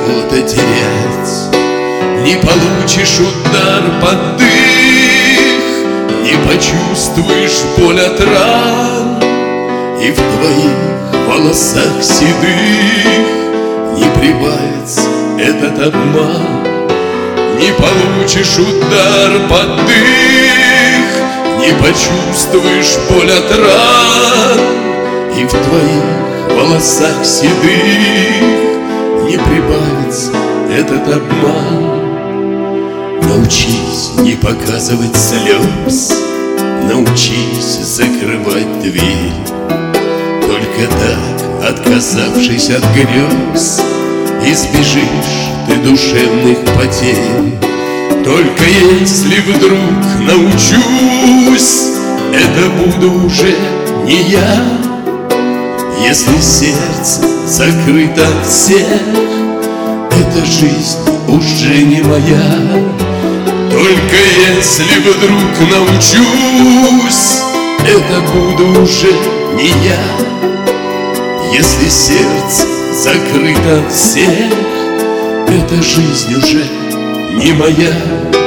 кого-то терять. Не получишь удар под дых, не почувствуешь боль от ран, и в твоих волосах седых не прибавится этот обман. Не получишь удар под дых, не почувствуешь боль от ран, и в твоих волосах седых не прибавится этот обман. Научись не показывать слез, научись закрывать дверь. Только так, отказавшись от грез, избежишь ты душевных потерь. Только если вдруг научусь, это буду уже не я. Если сердце закрыто от всех, эта жизнь уже не моя. Только если вдруг научусь, это буду уже не я. Если сердце закрыто от всех, эта жизнь уже не моя.